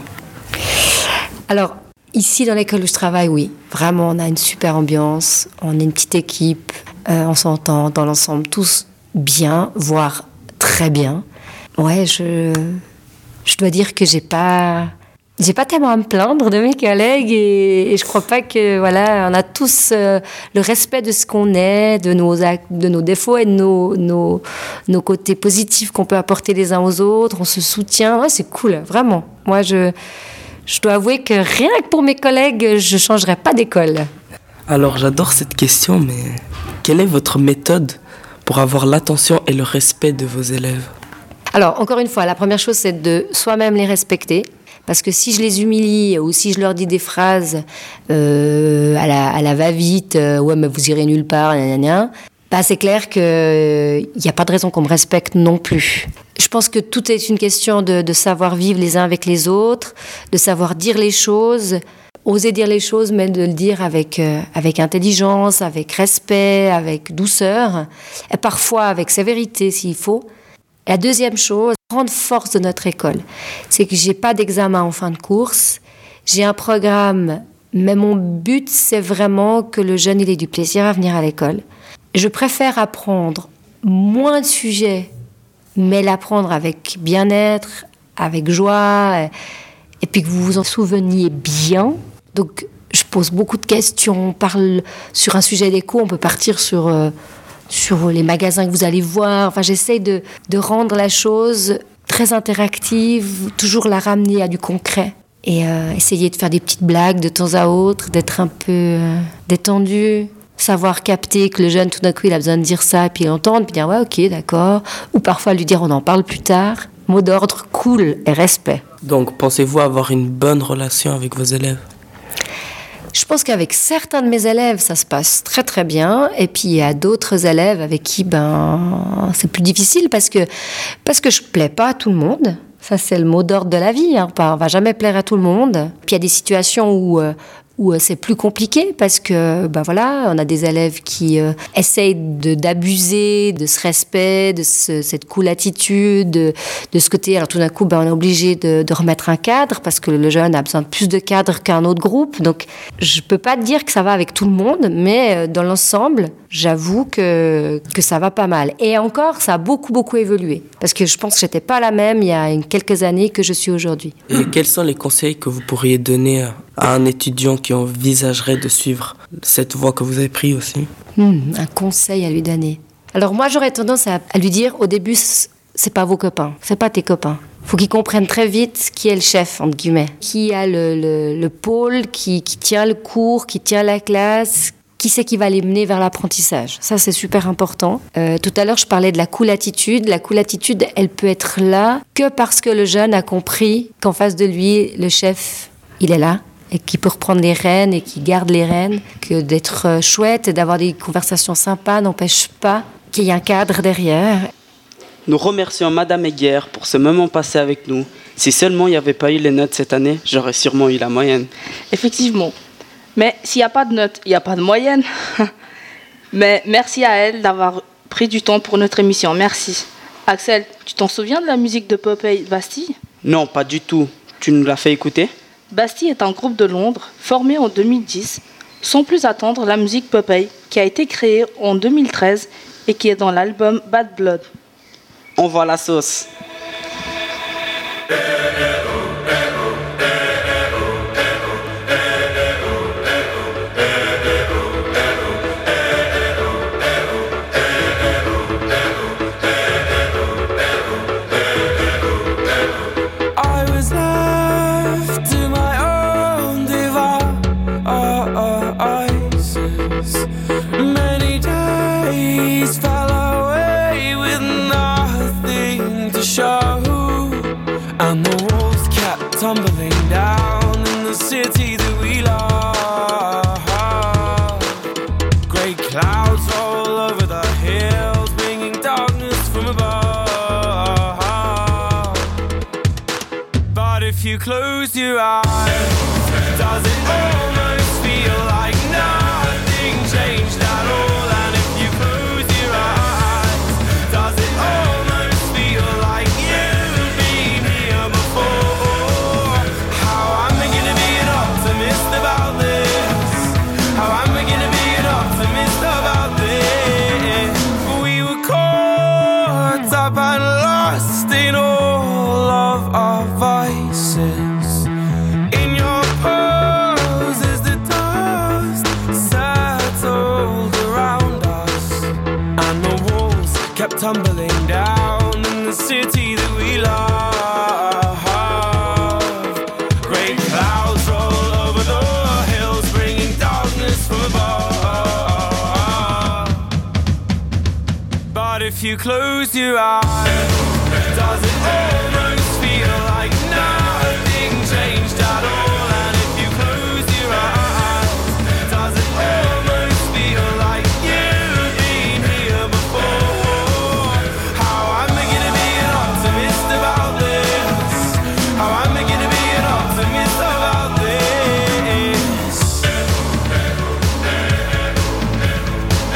Alors, ici, dans l'école où je travaille, oui. Vraiment, on a une super ambiance. On est une petite équipe. On s'entend dans l'ensemble tous bien, voire très bien. Ouais, je dois dire que j'ai pas tellement à me plaindre de mes collègues et je crois pas que, on a tous le respect de ce qu'on est, de nos défauts et de nos côtés positifs qu'on peut apporter les uns aux autres. On se soutient. Ouais, c'est cool, vraiment. Moi, je dois avouer que rien que pour mes collègues, je ne changerais pas d'école. Alors, j'adore cette question, mais quelle est votre méthode pour avoir l'attention et le respect de vos élèves? Alors, encore une fois, la première chose, c'est de soi-même les respecter. Parce que si je les humilie ou si je leur dis des phrases à la va-vite, ouais, mais vous irez nulle part, c'est clair qu'il n'y a pas de raison qu'on me respecte non plus. Je pense que tout est une question de savoir vivre les uns avec les autres, de savoir dire les choses, oser dire les choses, mais de le dire avec intelligence, avec respect, avec douceur, et parfois avec sévérité s'il faut. La deuxième chose, grande force de notre école, c'est que j'ai pas d'examen en fin de course, J'ai un programme, mais mon but, c'est vraiment que le jeune il ait du plaisir à venir à l'école. Je préfère apprendre moins de sujets, mais l'apprendre avec bien-être, avec joie, et puis que vous vous en souveniez bien. Donc, je pose beaucoup de questions, on parle sur un sujet d'éco, on peut partir sur les magasins que vous allez voir. Enfin, j'essaie de rendre la chose très interactive, toujours la ramener à du concret. Et essayer de faire des petites blagues de temps à autre, d'être un peu détendu, savoir capter que le jeune, tout d'un coup, il a besoin de dire ça, et puis l'entendre, puis dire « ouais, ok, d'accord ». Ou parfois lui dire « on en parle plus tard ». Mot d'ordre, cool et respect. Donc, pensez-vous avoir une bonne relation avec vos élèves ? Je pense qu'avec certains de mes élèves, ça se passe très très bien. Et puis il y a d'autres élèves avec qui c'est plus difficile parce que je plais pas à tout le monde. Ça, c'est le mot d'ordre de la vie. Hein. On va jamais plaire à tout le monde. Puis il y a des situations où c'est plus compliqué parce que, on a des élèves qui essayent d'abuser de ce respect, de cette cool attitude, de ce côté. Alors tout d'un coup, on est obligé de remettre un cadre parce que le jeune a besoin de plus de cadre qu'un autre groupe. Donc, je peux pas te dire que ça va avec tout le monde, mais dans l'ensemble, j'avoue que ça va pas mal. Et encore, ça a beaucoup, beaucoup évolué. Parce que je pense que j'étais pas la même il y a quelques années que je suis aujourd'hui. Et quels sont les conseils que vous pourriez donner à un étudiant qui envisagerait de suivre cette voie que vous avez prise aussi ? Un conseil à lui donner. Alors moi, j'aurais tendance à lui dire, au début, c'est pas vos copains, c'est pas tes copains. Faut qu'ils comprennent très vite qui est le chef, entre guillemets. Qui a le pôle, qui tient le cours, qui tient la classe, qui c'est qui va les mener vers l'apprentissage. Ça, c'est super important. Tout à l'heure, je parlais de la cool attitude. La cool attitude, elle peut être là que parce que le jeune a compris qu'en face de lui, le chef, il est là. Et qui peut reprendre les rênes et qui garde les rênes, que d'être chouette et d'avoir des conversations sympas n'empêche pas qu'il y ait un cadre derrière. Nous remercions Madame Heger pour ce moment passé avec nous. Si seulement il n'y avait pas eu les notes cette année, j'aurais sûrement eu la moyenne. Effectivement. Mais s'il n'y a pas de notes, il n'y a pas de moyenne. Mais merci à elle d'avoir pris du temps pour notre émission. Merci. Axel, tu t'en souviens de la musique de Popeye Bastille ? Non, pas du tout. Tu nous l'as fait écouter ? Bastille est un groupe de Londres formé en 2010. Sans plus attendre, la musique Popeye, qui a été créée en 2013 et qui est dans l'album Bad Blood. On voit la sauce. Tumbling down in the city that we love. Great clouds all over the hills, bringing darkness from above. But if you close your eyes, does it almost feel like nothing changed at all? And if you close your eyes, does it almost feel like you've been here before? Tumbling down in the city that we love. Great clouds roll over the hills, bringing darkness from above. But if you close your eyes, does it almost feel like nothing changed at all? And if you close your eyes, does it almost feel like you've been here before?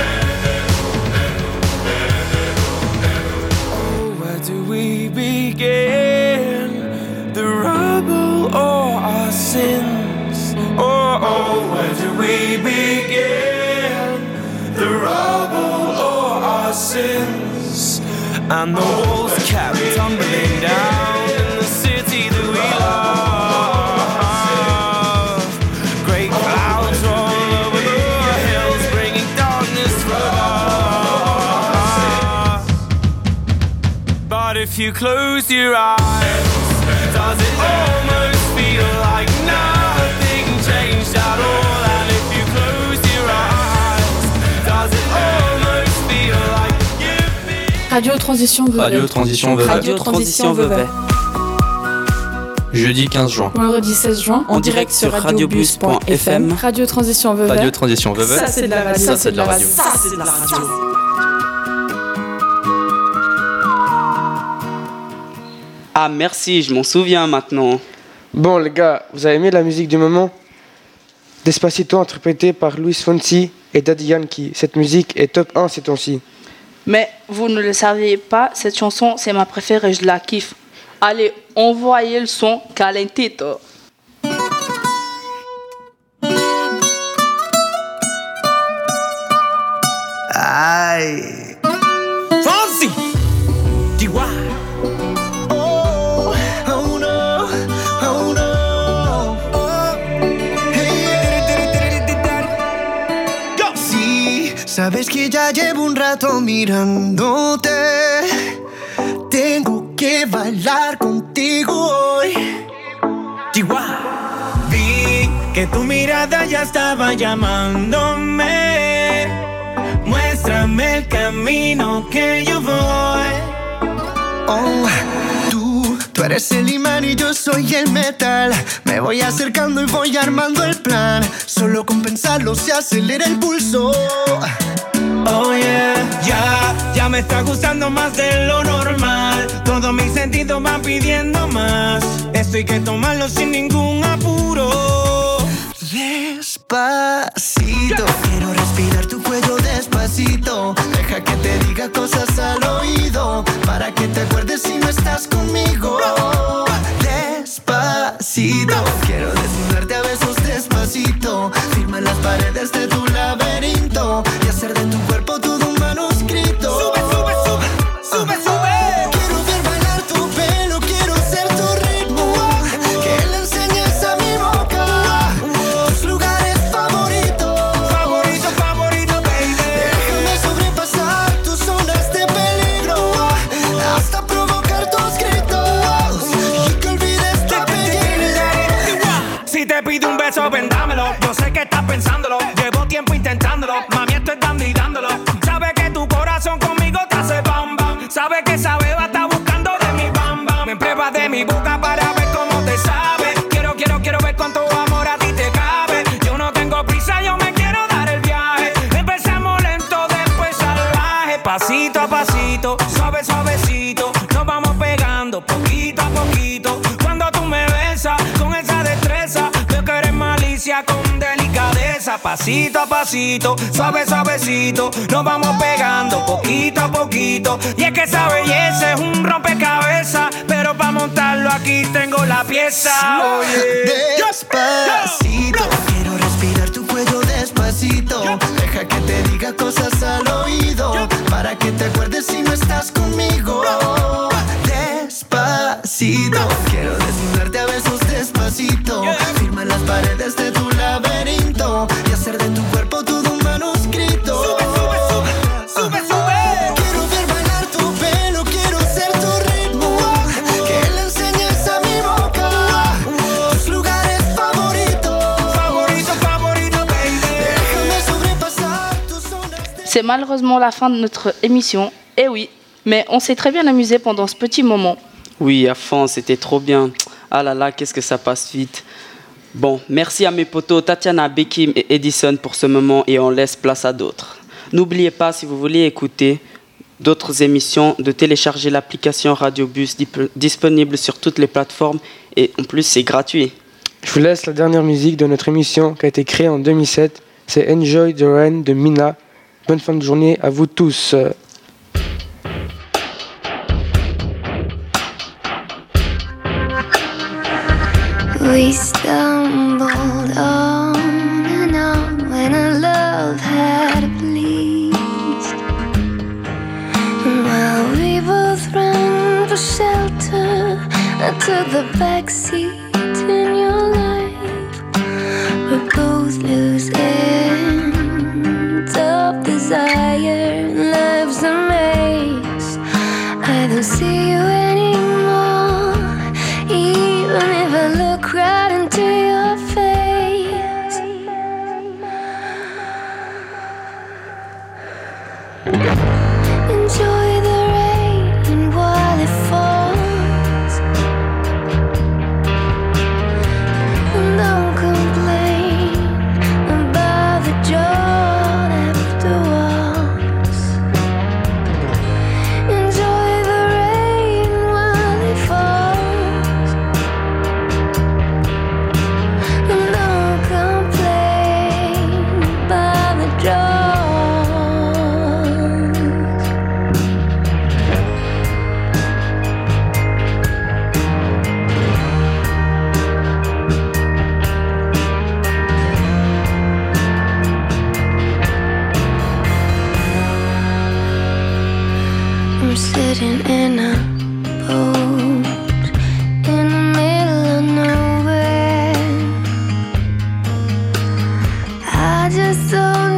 Begin. sins, and the walls kept tumbling down in the city that we love. Great clouds roll over the hills, bringing darkness from us. But if you close your eyes, does it almost feel like nothing changed at all? And if you close your eyes, does it almost feel like you've been... Radio Transition Vevey. Radio Transition Vevey. Radio Transition Vevey. Jeudi 15 juin. Vendredi 16 juin. En direct sur radiobus.fm. Radio Transition Vevey. Radio Transition Vevey. Ça c'est de la radio. Ça c'est de la radio. Ça c'est de la radio. Ah merci, je m'en souviens maintenant. Bon les gars, vous avez aimé la musique du moment? Despacito interprété par Luis Fonsi et Daddy Yankee. Cette musique est top 1 ces temps-ci. Mais vous ne le saviez pas, cette chanson c'est ma préférée, je la kiffe. Allez, envoyez le son calentito. Ay. Fonsi. DY. Oh, oh no, oh no. Oh. Hey. Go. Sí, sabes que ya llevo un rato mirándote. Tengo que bailar contigo hoy. Chihuahua. Vi que tu mirada ya estaba llamándome. Muéstrame el camino que yo voy. Oh, tú eres el imán y yo soy el metal. Me voy acercando y voy armando el plan. Solo con pensarlo se acelera el pulso. Oh yeah, ya me está gustando más de lo normal. Todos mis sentidos van pidiendo más. Esto hay que tomarlo sin ningún apuro. Despacito, quiero respirar tu cuello despacito. Deja que te diga cosas al oído, para que te acuerdes si no estás conmigo. Despacito, quiero desnudarte a besos despacito. Firma en las paredes de tu laberinto y hacer de tu cuerpo todo un manuscrito. Sube, sube, sube, sube, sube. Quiero ver bailar tu pelo, quiero ser tu ritmo. Que le enseñes a mi boca tus lugares favoritos. Favorito, favorito, baby. Déjame sobrepasar tus zonas de peligro, hasta provocar tus gritos y que olvides tu apellido. Si te pido un beso, ven dámelo. Yo sé que estás pensándolo, llevo tiempo intentándolo. Mami, estoy dando y dándolo. Sabe que tu corazón conmigo te hace bam bam. Sabe que esa beba está buscando de mi bam bam. Me pruebas de mi boca para ver cómo te sabe. Quiero ver cuánto amor a ti te cabe. Yo no tengo prisa, yo me quiero dar el viaje. Empezamos lento, después salvaje. Pasito a pasito, suave, suavecito. Nos vamos pegando poquito a poquito. Cuando tú me besas con esa destreza, veo que eres malicia con delicadeza. Pasito a pasito, suave, suavecito. Nos vamos pegando poquito a poquito. Y es que esa belleza es un rompecabezas, pero para montarlo aquí tengo la pieza. Oye, despacito, quiero respirar tu cuello despacito. Deja que te diga cosas al oído, para que te acuerdes si no estás conmigo. Despacito, quiero desnudarte a besos despacito. Firma en las paredes de tu laberinto y hacer de tu cuerpo todo un manuscrito. Sube, sube, sube, sube, sube. Quiero ver bailar tu pelo, quiero ser tu ritmo. Que le enseñes a mi boca tus lugares favoritos. Favorito, favorito, baby. Déjame sobrepasar tus zonas de... C'est malheureusement la fin de notre émission. Eh oui, mais on s'est très bien amusé pendant ce petit moment. Oui, à fond, c'était trop bien. Ah là là, qu'est-ce que ça passe vite. Bon, merci à mes potos Tatiana, Bekim et Edison pour ce moment et on laisse place à d'autres. N'oubliez pas, si vous voulez écouter d'autres émissions, de télécharger l'application Radiobus disponible sur toutes les plateformes et en plus c'est gratuit. Je vous laisse la dernière musique de notre émission qui a été créée en 2007. C'est Enjoy the Rain de Mina. Bonne fin de journée à vous tous. We stumbled on and on when our love had pleased. took the backseat in your life. We're both loose ends of desire. Love's a maze. I don't see you anymore, even if I look right into your face. Enjoy the rain while it falls, and don't complain about the joy afterwards. Enjoy the rain while it falls, and don't complain about the joy. I'm sitting in a boat in the middle of nowhere. I just don't